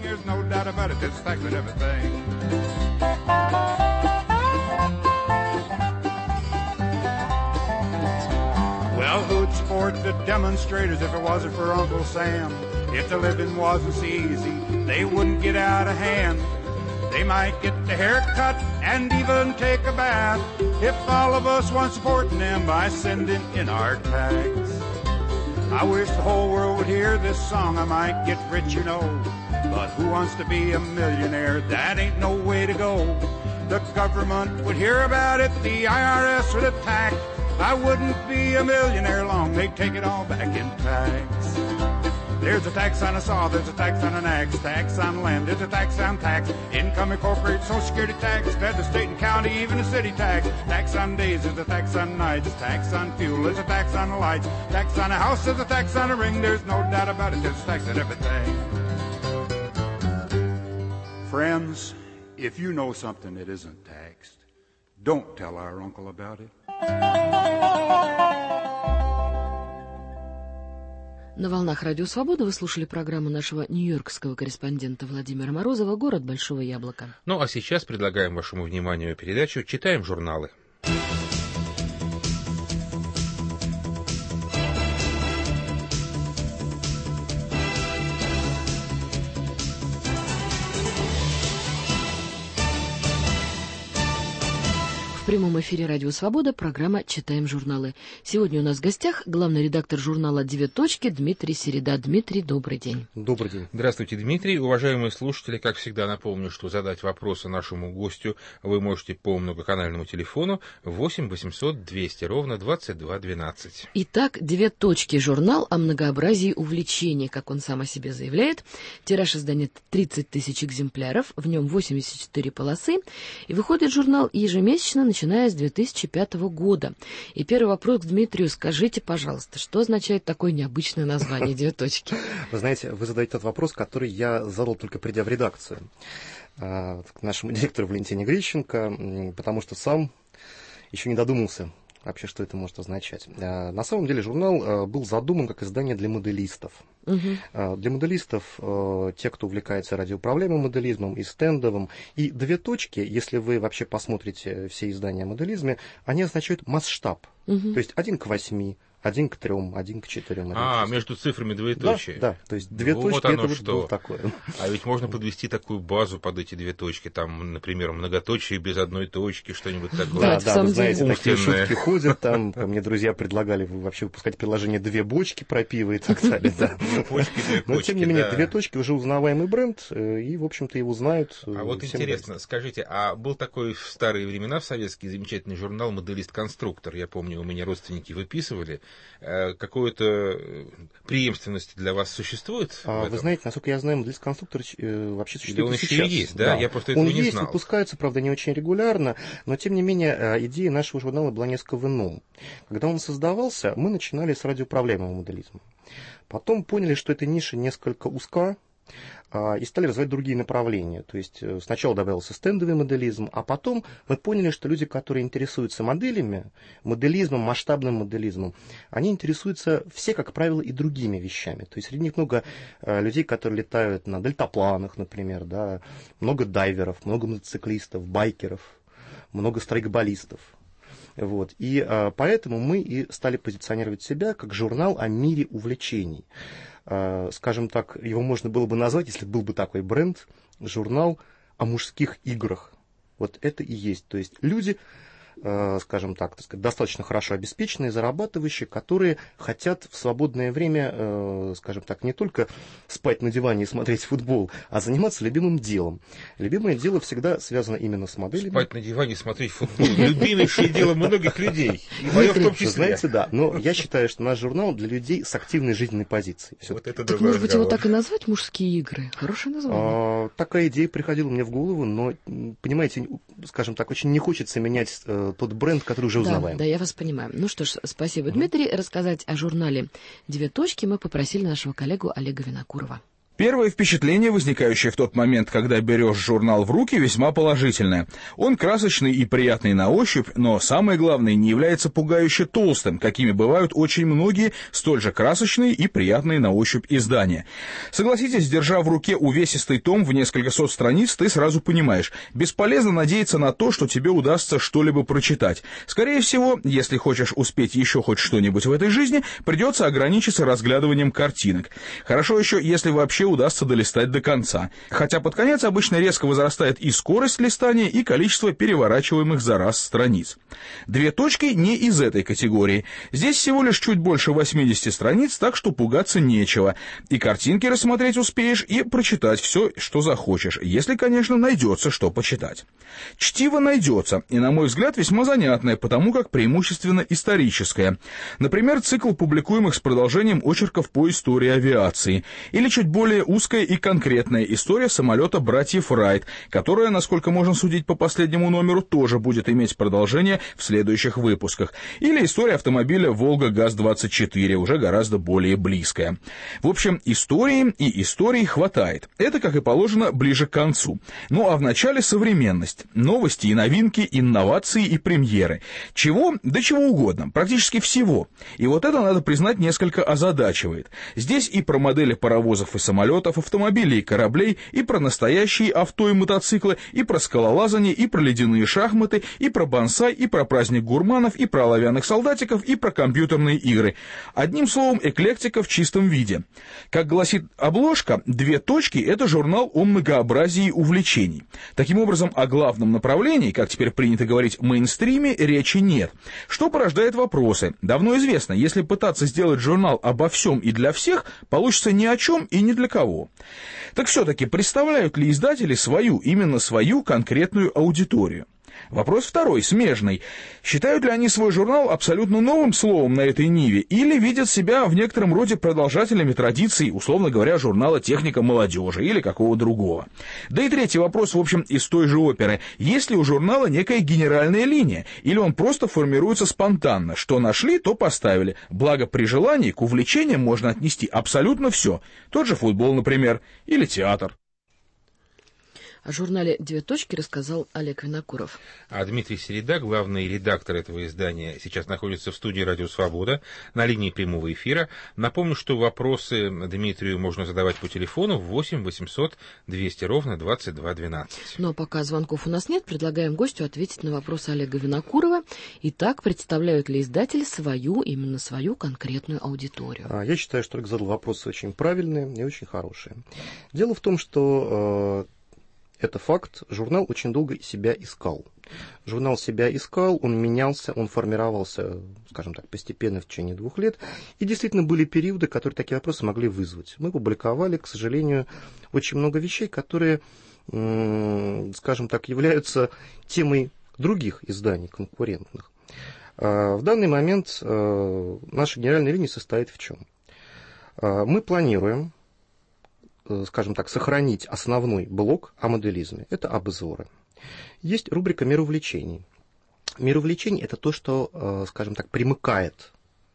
N: Well, who'd support the demonstrators if it wasn't for Uncle Sam? If the living wasn't so easy, they wouldn't get out of hand. They might get their hair cut and even take a bath if all of us want supporting them by sending in our tax. I wish the whole world would hear this song. I might get rich, you know, but who wants to be a millionaire? That ain't no way to go. The government would hear about it, the IRS would attack. I wouldn't be a millionaire long, they'd take it all back in tax. There's a tax on a saw, there's a tax on an axe, tax on land, there's a tax on tax, income incorporated, social security tax, federal, state and county, even a city tax, tax on days, there's a tax on nights, tax on fuel, there's a tax on the lights, tax on a house, there's a tax on a ring, there's no doubt about it, there's a tax on everything. Friends, if you know something that isn't taxed, don't tell our uncle about it.
A: На волнах Радио Свобода вы слушали программу нашего нью-йоркского корреспондента Владимира Морозова «Город Большого Яблока».
B: Ну а сейчас предлагаем вашему вниманию передачу «Читаем журналы».
A: прямом эфире «Радио Свобода» программа «Читаем журналы». Сегодня у нас в гостях главный редактор журнала «Две точки» Дмитрий Середа. Дмитрий, добрый день.
B: Добрый день. Здравствуйте, Дмитрий. Уважаемые слушатели, как всегда напомню, что задать вопросы нашему гостю вы можете по многоканальному телефону 8 800 200 ровно 22 12.
A: Итак, «Две точки» — журнал о многообразии увлечений, как он сам о себе заявляет. Тираж издания 30 тысяч экземпляров, в нем 84 полосы, и выходит журнал ежемесячно, начиная с 2005 года. И первый вопрос к Дмитрию. Скажите, пожалуйста, что означает такое необычное название «Две точки»?
P: Вы знаете, вы задаете тот вопрос, который я задал только придя в редакцию к нашему директору Валентине Грищенко, потому что сам еще не додумался вообще, что это может означать. На самом деле журнал был задуман как издание для моделистов. Для моделистов, те, кто увлекается радиоуправляемым моделизмом и стендовым. И «Две точки», если вы вообще посмотрите все издания о моделизме, они означают масштаб. То есть 1 к 8, 1 к 3, 1 к 4.
B: Между цифрами двоеточие.
P: Да, то есть две точки, это вот было такое.
B: А ведь можно подвести такую базу под эти две точки, там, например, многоточие без одной точки, что-нибудь такое.
P: Да, вы знаете, такие шутки ходят, там, мне друзья предлагали вообще выпускать приложение «Две бочки» про пиво и так далее. Но, тем не менее, «Две точки» уже узнаваемый бренд, и, в общем-то, его знают.
B: А вот интересно, скажите, а был такой в старые времена в советские замечательный журнал «Моделист-конструктор», я помню, у меня родственники выписывали. Какую-то преемственность для вас существует?
P: Вы знаете, насколько я знаю, моделист-конструктор вообще существует
B: он
P: сейчас.
B: Еще есть, да? Я просто этого не знал.
P: Он есть, выпускается, правда, не очень регулярно, но, тем не менее, идея нашего журнала была несколько в ином. Когда он создавался, мы начинали с радиоуправляемого моделизма. Потом поняли, что эта ниша несколько узка, и стали развивать другие направления. То есть сначала добавился стендовый моделизм, а потом мы поняли, что люди, которые интересуются моделями, моделизмом, масштабным моделизмом, они интересуются все, как правило, и другими вещами. То есть среди них много людей, которые летают на дельтапланах, например, да, много дайверов, много мотоциклистов, байкеров, много страйкболистов. Вот. И поэтому мы и стали позиционировать себя как журнал о мире увлечений. Скажем так, его можно было бы назвать, если был бы такой бренд, журнал о мужских играх. Вот это и есть. То есть люди, скажем так, достаточно хорошо обеспеченные, зарабатывающие, которые хотят в свободное время, скажем так, не только спать на диване и смотреть футбол, а заниматься любимым делом. Любимое дело всегда связано именно с моделями.
B: Спать на диване и смотреть футбол. Любимейшее дело многих людей. И мое в том числе.
P: Знаете, да. Но я считаю, что наш журнал для людей с активной жизненной позицией.
B: Вот это
A: так, может быть, его так и назвать «Мужские игры»? Хорошее название.
P: Такая идея приходила мне в голову, но, понимаете, скажем так, очень не хочется менять тот бренд, который уже узнаваем.
A: Да, я вас понимаю. Ну что ж, спасибо, Дмитрий. Рассказать о журнале «Две точки» мы попросили нашего коллегу Олега Винокурова.
L: Первое впечатление, возникающее в тот момент, когда берешь журнал в руки, весьма положительное. Он красочный и приятный на ощупь, но самое главное, не является пугающе толстым, какими бывают очень многие столь же красочные и приятные на ощупь издания. Согласитесь, держа в руке увесистый том в несколько сот страниц, ты сразу понимаешь, бесполезно надеяться на то, что тебе удастся что-либо прочитать. Скорее всего, если хочешь успеть еще хоть что-нибудь в этой жизни, придется ограничиться разглядыванием картинок. Хорошо еще, если вообще удастся долистать до конца. Хотя под конец обычно резко возрастает и скорость листания, и количество переворачиваемых за раз страниц. «Две точки» не из этой категории. Здесь всего лишь чуть больше 80 страниц, так что пугаться нечего. И картинки рассмотреть успеешь, и прочитать все, что захочешь, если, конечно, найдется, что почитать. Чтиво найдется, и, на мой взгляд, весьма занятное, потому как преимущественно историческое. Например, цикл публикуемых с продолжением очерков по истории авиации, или чуть более узкая и конкретная история самолета братьев Райт, которая, насколько можно судить по последнему номеру, тоже будет иметь продолжение в следующих выпусках. Или история автомобиля «Волга ГАЗ-24», уже гораздо более близкая. В общем, истории хватает. Это, как и положено, ближе к концу. Ну а в начале современность. Новости и новинки, инновации и премьеры. Чего? Да чего угодно. Практически всего. И вот это, надо признать, несколько озадачивает. Здесь и про модели паровозов и самолетов, самолетов, автомобилей и кораблей, и про настоящие авто и мотоциклы, и про скалолазание, и про ледяные шахматы, и про бонсай, и про праздник гурманов, и про оловянных солдатиков, и про компьютерные игры. Одним словом, эклектика в чистом виде. Как гласит обложка, 2 точки – это журнал о многообразии увлечений. Таким образом, о главном направлении, как теперь принято говорить, мейнстриме, речи нет. Что порождает вопросы. Давно известно, если пытаться сделать журнал обо всем и для всех, получится ни о чем и ни для кого. Так все-таки представляют ли издатели именно свою конкретную аудиторию? Вопрос второй, смежный. Считают ли они свой журнал абсолютно новым словом на этой ниве или видят себя в некотором роде продолжателями традиций, условно говоря, журнала «Техника молодежи» или какого другого? Да и третий вопрос, в общем, из той же оперы. Есть ли у журнала некая генеральная линия, или он просто формируется спонтанно? Что нашли, то поставили. Благо, при желании к увлечениям можно отнести абсолютно все. Тот же футбол, например, или театр.
A: О журнале «2 точки» рассказал Олег Винокуров.
B: А Дмитрий Середа, главный редактор этого издания, сейчас находится в студии «Радио Свобода» на линии прямого эфира. Напомню, что вопросы Дмитрию можно задавать по телефону 8 800 200 ровно 22 12.
A: Но пока звонков у нас нет, предлагаем гостю ответить на вопросы Олега Винокурова. Итак, представляют ли издатели именно свою конкретную аудиторию?
P: Я считаю, что Олег задал вопросы очень правильные и очень хорошие. Дело в том, что... Это факт. Журнал очень долго себя искал. Журнал себя искал, он менялся, он формировался, скажем так, постепенно в течение 2 лет. И действительно были периоды, которые такие вопросы могли вызвать. Мы публиковали, к сожалению, очень много вещей, которые, скажем так, являются темой других изданий конкурентных. В данный момент наша генеральная линия состоит в чем? Мы планируем, скажем так, сохранить основной блок о моделизме. Это обзоры. Есть рубрика «Мир увлечений». Мир увлечений – это то, что, скажем так, примыкает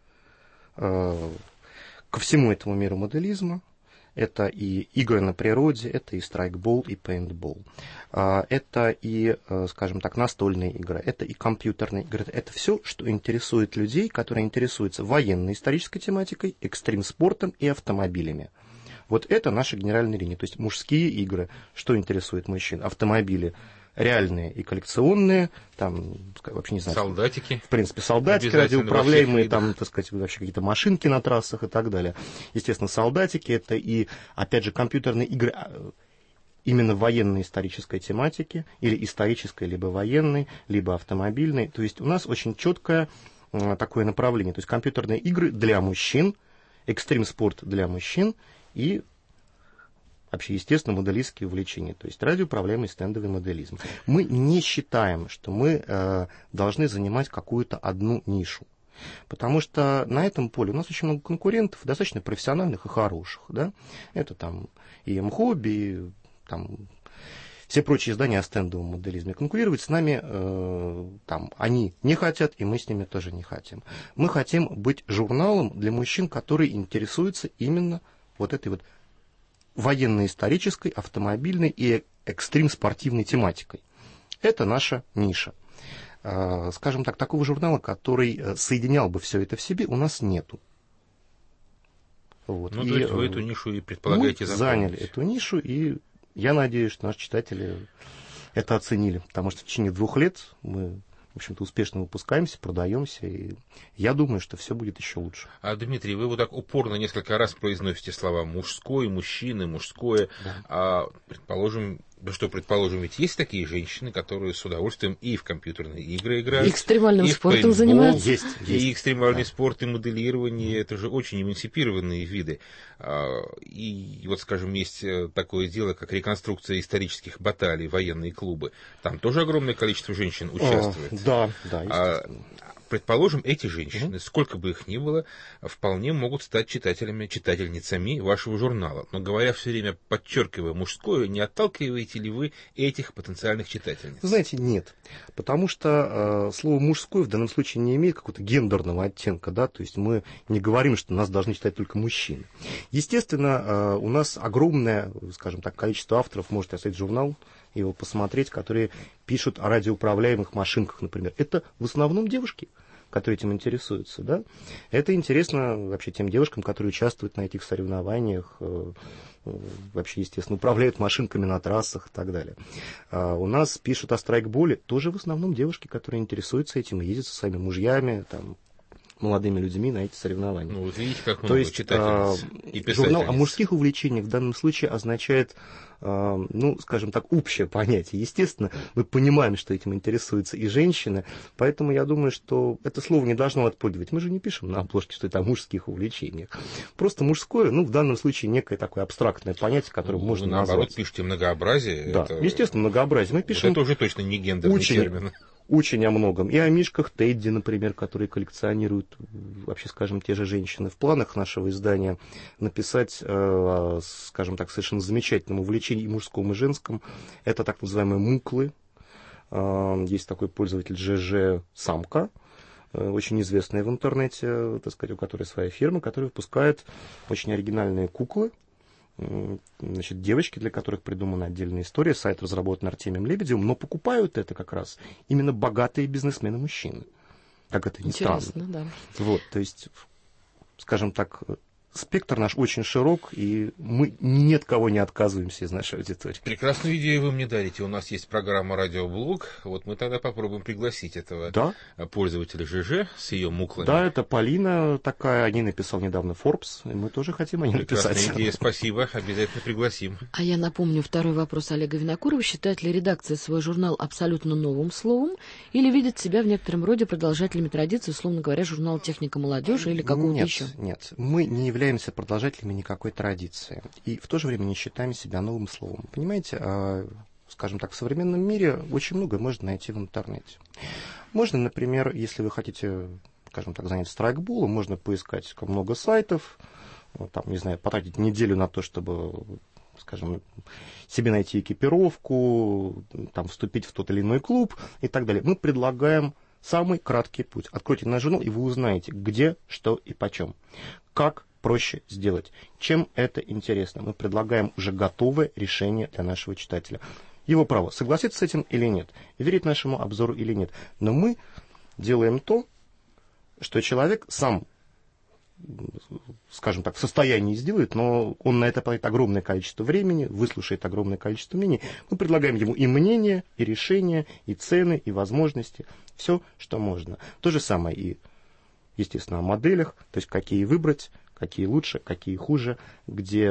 P: ко всему этому миру моделизма. Это и игры на природе, это и страйкбол, и пейнтбол. Это и, скажем так, настольные игры, это и компьютерные игры. Это все, что интересует людей, которые интересуются военной исторической тематикой, экстрим-спортом и автомобилями. Вот это наша генеральная линия. То есть мужские игры, что интересует мужчин? Автомобили реальные и коллекционные, там, вообще не знаю.
B: Солдатики.
P: В принципе, солдатики, радиоуправляемые, там, так сказать, вообще какие-то машинки на трассах и так далее. Естественно, солдатики, это и, опять же, компьютерные игры именно военной исторической тематики, или исторической, либо военной, либо автомобильной. То есть у нас очень четкое такое направление. То есть компьютерные игры для мужчин, экстрим-спорт для мужчин, и вообще, естественно, моделистские увлечения, то есть радиоуправляемый стендовый моделизм. Мы не считаем, что мы должны занимать какую-то одну нишу, потому что на этом поле у нас очень много конкурентов, достаточно профессиональных и хороших. Да? Это там и МХОБИ, и там все прочие издания о стендовом моделизме. Конкурировать с нами там они не хотят, и мы с ними тоже не хотим. Мы хотим быть журналом для мужчин, которые интересуются именно вот этой вот военно-исторической, автомобильной и экстрим-спортивной тематикой. Это наша ниша. Скажем так, такого журнала, который соединял бы все это в себе, у нас нету. Вот.
B: Ну, то есть вы эту нишу и предполагаете
P: заполнить. Мы заняли эту нишу, и я надеюсь, что наши читатели это оценили, потому что в течение 2 лет мы, в общем-то, успешно выпускаемся, продаемся, и я думаю, что все будет еще лучше.
B: А, Дмитрий, вы вот так упорно несколько раз произносите слова «мужской», «мужчины», «мужское». Да. Предположим, ведь есть такие женщины, которые с удовольствием и в компьютерные игры играют,
A: экстремальным
B: и
A: спортом занимаются.
P: Есть.
B: И экстремальный спорт, и моделирование, это же очень эмансипированные виды. И вот, скажем, есть такое дело, как реконструкция исторических баталий, военные клубы. Там тоже огромное количество женщин участвует.
P: Да, естественно.
B: Предположим, эти женщины, сколько бы их ни было, вполне могут стать читательницами вашего журнала. Но говоря все время, подчеркивая мужское, не отталкиваете ли вы этих потенциальных читательниц?
P: Знаете, нет. Потому что слово «мужское» в данном случае не имеет какого-то гендерного оттенка. Да? То есть мы не говорим, что нас должны читать только мужчины. Естественно, у нас огромное, скажем так, количество авторов, можете оставить журнал, его посмотреть, которые пишут о радиоуправляемых машинках, например. Это в основном девушки, которые этим интересуются, да. Это интересно вообще тем девушкам, которые участвуют на этих соревнованиях, вообще, естественно, управляют машинками на трассах и так далее. У нас пишут о страйкболе тоже в основном девушки, которые интересуются этим и ездят со своими мужьями, там, молодыми людьми на эти соревнования.
B: Ну, вот видите, как много
P: То есть
B: читательниц и писательниц.
P: Журнал о мужских увлечениях в данном случае означает, ну, скажем так, общее понятие. Естественно, мы понимаем, что этим интересуются и женщины, поэтому я думаю, что это слово не должно отпугивать. Мы же не пишем на обложке, что это о мужских увлечениях. Просто мужское, ну, в данном случае некое такое абстрактное понятие, которое можно назвать.
B: Наоборот, пишите многообразие.
P: Да, это... естественно, многообразие. Мы пишем...
B: Вот это уже точно не гендерный термин.
P: Очень о многом. И о мишках Тедди, например, которые коллекционируют, вообще, скажем, те же женщины. В планах нашего издания написать, скажем так, совершенно замечательном увлечении и мужском, и женском. Это так называемые муклы. Есть такой пользователь ЖЖ Самка, очень известная в интернете, так сказать, у которой своя фирма, которая выпускает очень оригинальные куклы. Значит, девочки, для которых придумана отдельная история, сайт разработан Артемием Лебедевым, но покупают это как раз именно богатые бизнесмены-мужчины. Как это ни странно.
A: Да.
P: Вот, то есть, скажем так, спектр наш очень широк, и мы ни от кого не отказываемся из нашей аудитории.
B: Прекрасную идею вы мне дарите. У нас есть программа «Радиоблог». Вот мы тогда попробуем пригласить этого пользователя ЖЖ с ее муклами.
P: Да, это Полина такая, о ней написал недавно Forbes, и мы тоже хотим о ней написать.
B: Прекрасная идея, спасибо, обязательно пригласим.
A: А я напомню второй вопрос Олега Винокурова. Считает ли редакция свой журнал абсолютно новым словом, или видит себя в некотором роде продолжателями традиции, условно говоря, журнала «Техника молодежи» или какого-то еще?
P: Нет, мы не являемся продолжателями никакой традиции. И в то же время не считаем себя новым словом. Понимаете, скажем так, в современном мире очень много можно найти в интернете. Можно, например, если вы хотите, скажем так, заняться страйкболом, можно поискать много сайтов, там, не знаю, потратить неделю на то, чтобы, скажем, себе найти экипировку, там, вступить в тот или иной клуб и так далее. Мы предлагаем самый краткий путь. Откройте наш журнал, и вы узнаете, где, что и почем. Как проще сделать. Чем это интересно? Мы предлагаем уже готовое решение для нашего читателя. Его право согласиться с этим или нет, и верить нашему обзору или нет. Но мы делаем то, что человек сам, скажем так, в состоянии сделать, но он на это потратит огромное количество времени, выслушает огромное количество мнений. Мы предлагаем ему и мнения, и решения, и цены, и возможности. Все, что можно. То же самое и, естественно, о моделях, то есть какие выбрать, какие лучше, какие хуже, где,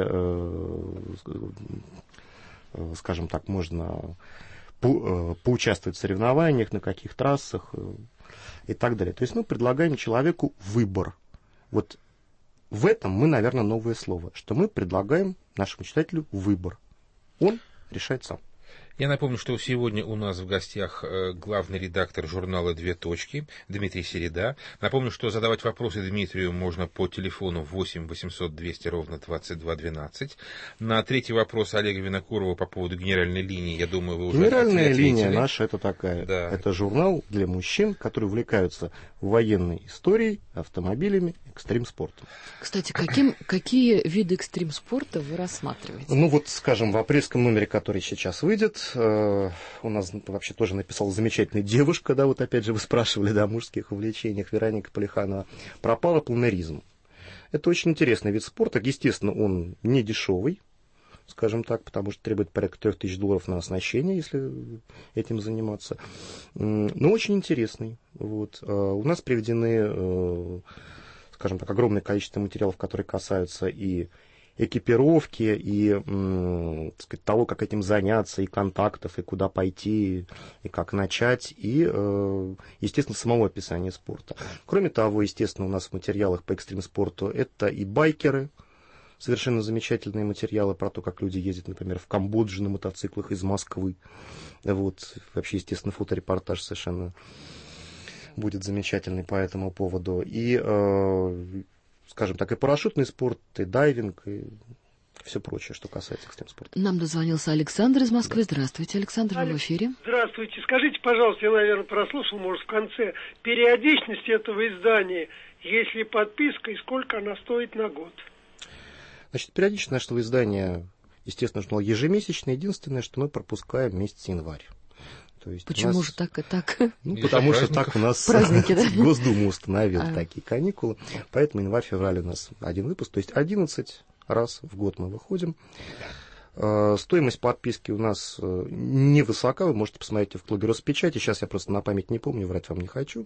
P: скажем так, можно поучаствовать в соревнованиях, на каких трассах и так далее. То есть мы предлагаем человеку выбор. Вот в этом мы, наверное, новое слово, что мы предлагаем нашему читателю выбор. Он решает сам.
B: Я напомню, что сегодня у нас в гостях главный редактор журнала «Две точки» Дмитрий Середа. Напомню, что задавать вопросы Дмитрию можно по телефону 8 800 200 ровно 22 12. На третий вопрос Олега Винокурова по поводу генеральной линии, я думаю, вы уже
P: Генеральная
B: ответили.
P: линия наша это такая. Да. Это журнал для мужчин, которые увлекаются военной историей, автомобилями, экстрим-спортом.
A: Кстати, какие виды экстрим-спорта вы рассматриваете?
P: Ну вот, скажем, в апрельском номере, который сейчас выйдет, у нас вообще тоже написала замечательная девушка, да, вот опять же вы спрашивали, да, о мужских увлечениях, Вероника Полиханова, про парапланеризм. Это очень интересный вид спорта, естественно, он не дешевый, скажем так, потому что требует порядка $3000 на оснащение, если этим заниматься, но очень интересный. Вот. У нас приведены, скажем так, огромное количество материалов, которые касаются и экипировки, и так сказать, того, как этим заняться, и контактов, и куда пойти, и как начать, и, естественно, самого описания спорта. Кроме того, естественно, у нас в материалах по экстрим-спорту это и байкеры, совершенно замечательные материалы про то, как люди ездят, например, в Камбоджу на мотоциклах из Москвы. Вот. Вообще, естественно, фоторепортаж совершенно будет замечательный по этому поводу. И скажем так, и парашютный спорт, и дайвинг, и все прочее, что касается экстрим-спорта.
A: Нам дозвонился Александр из Москвы. Здравствуйте, Александр, вы в эфире.
Q: Здравствуйте. Скажите, пожалуйста, я, наверное, прослушал, может, в конце, периодичность этого издания, есть ли подписка и сколько она стоит на год?
P: Значит, периодичность нашего издания, естественно, журнал ежемесячный. Единственное, что мы пропускаем месяц январь. То есть
A: почему
P: нас...
A: же так и так?
P: Ну, потому что так у нас Госдума установила такие каникулы. Поэтому январь-февраль у нас один выпуск, то есть 11 раз в год мы выходим. Стоимость подписки у нас невысока, вы можете посмотреть в клубе Роспечати, сейчас я просто на память не помню, врать вам не хочу.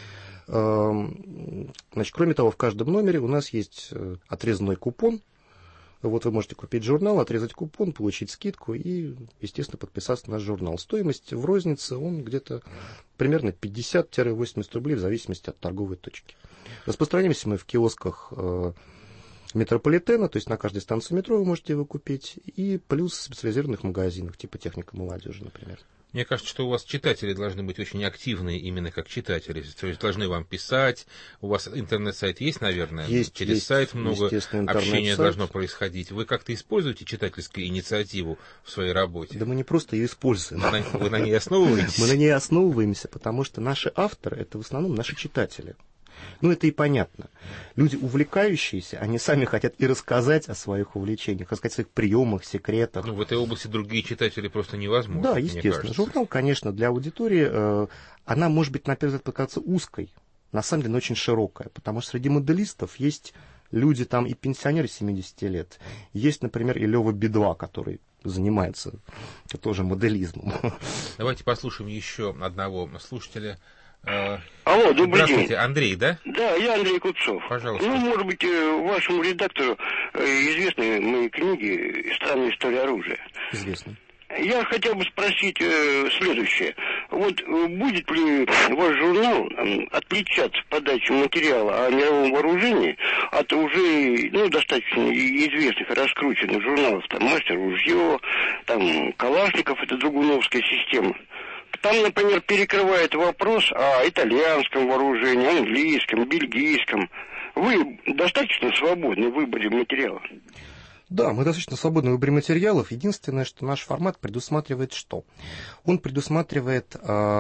P: Значит, кроме того, в каждом номере у нас есть отрезной купон. Вот вы можете купить журнал, отрезать купон, получить скидку и, естественно, подписаться на наш журнал. Стоимость в рознице, он где-то примерно 50-80 рублей в зависимости от торговой точки. Распространяемся мы в киосках метрополитена, то есть на каждой станции метро вы можете его купить, и плюс в специализированных магазинах, типа техника молодежи, например.
B: Мне кажется, что у вас читатели должны быть очень активные, именно как читатели. То есть должны вам писать. У вас интернет-сайт есть, наверное?
P: Есть.
B: Через сайт много общения должно происходить. Вы как-то используете читательскую инициативу в своей работе?
P: Да мы не просто ее используем.
B: Вы на ней основываетесь?
P: Мы на ней основываемся, потому что наши авторы — это в основном наши читатели. Ну, это и понятно. Люди увлекающиеся, они сами хотят и рассказать о своих увлечениях, рассказать о своих приемах, секретах.
B: Ну, в этой области другие читатели просто невозможно.
P: Да, естественно. Журнал, конечно, для аудитории, она может быть, на первый взгляд, показаться узкой, на самом деле, очень широкая, потому что среди моделистов есть люди там и пенсионеры 70 лет. Есть, например, и Лёва Би-2, который занимается тоже моделизмом.
B: Давайте послушаем еще одного слушателя.
R: Алло, добрый день.
B: Здравствуйте, Андрей, да?
R: Да, я Андрей Купцов.
B: Пожалуйста.
R: Ну, может быть, вашему редактору известны мои книги «Странная история оружия».
P: Известно.
R: Я хотел бы спросить следующее. Вот будет ли ваш журнал отличаться в подаче материала о мировом вооружении от уже достаточно известных и раскрученных журналов, там «Мастер ружье», там «Калашников», это Драгуновская система. Там, например, перекрывает вопрос о итальянском вооружении, английском, бельгийском. Вы достаточно свободны в выборе материала?
P: Да, мы достаточно свободны в выборе материалов. Единственное, что наш формат предусматривает что? Он предусматривает,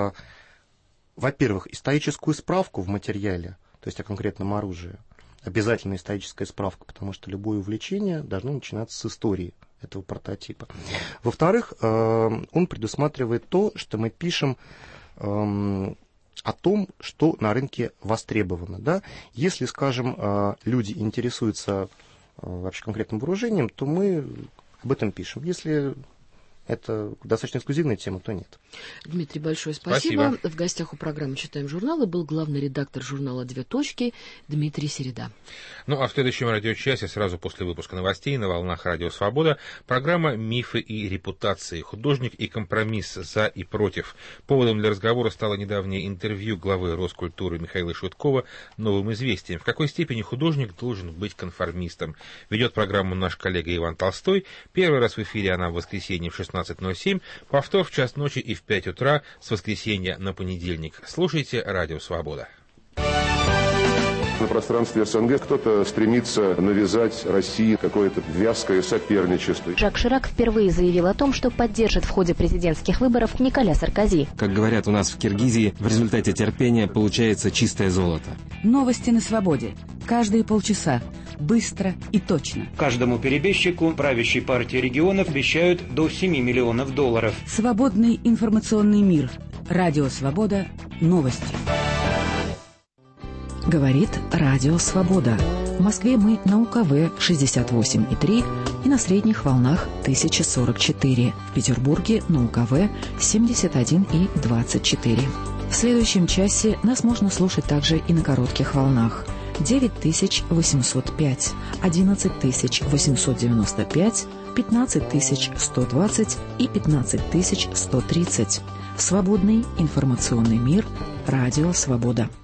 P: во-первых, историческую справку в материале, то есть о конкретном оружии. Обязательно историческая справка, потому что любое увлечение должно начинаться с истории этого прототипа. Во-вторых, он предусматривает то, что мы пишем о том, что на рынке востребовано. Да? Если, скажем, люди интересуются вообще конкретным вооружением, то мы об этом пишем. Если это достаточно эксклюзивная тема, то нет.
A: Дмитрий, большое спасибо. В гостях у программы «Читаем журналы» был главный редактор журнала «Две точки» Дмитрий Середа.
B: Ну, а в следующем радиочасе, сразу после выпуска новостей на волнах Радио Свобода, программа «Мифы и репутации. Художник и компромисс. За и против». Поводом для разговора стало недавнее интервью главы Роскультуры Михаила Шуткова «Новым известием». В какой степени художник должен быть конформистом? Ведет программу наш коллега Иван Толстой. Первый раз в эфире она в воскресенье в 16:07, повтор в час ночи и в 5 утра с воскресенья на понедельник. Слушайте Радио Свобода.
S: На пространстве СНГ кто-то стремится навязать России какое-то вязкое соперничество.
T: Жак Ширак впервые заявил о том, что поддержит в ходе президентских выборов Николя Саркози.
U: Как говорят у нас в Киргизии, в результате терпения получается чистое золото.
V: Новости на свободе. Каждые полчаса. Быстро и точно.
W: Каждому перебежчику правящей партии регионов обещают до $7 миллионов.
V: Свободный информационный мир. Радио Свобода. Новости. Говорит Радио Свобода. В Москве мы на УКВ 68,3 и на средних волнах 1044. В Петербурге на УКВ 71,24. В следующем часе нас можно слушать также и на коротких волнах. 9805, 11895, 15120 и 15130. Свободный информационный мир. Радио Свобода.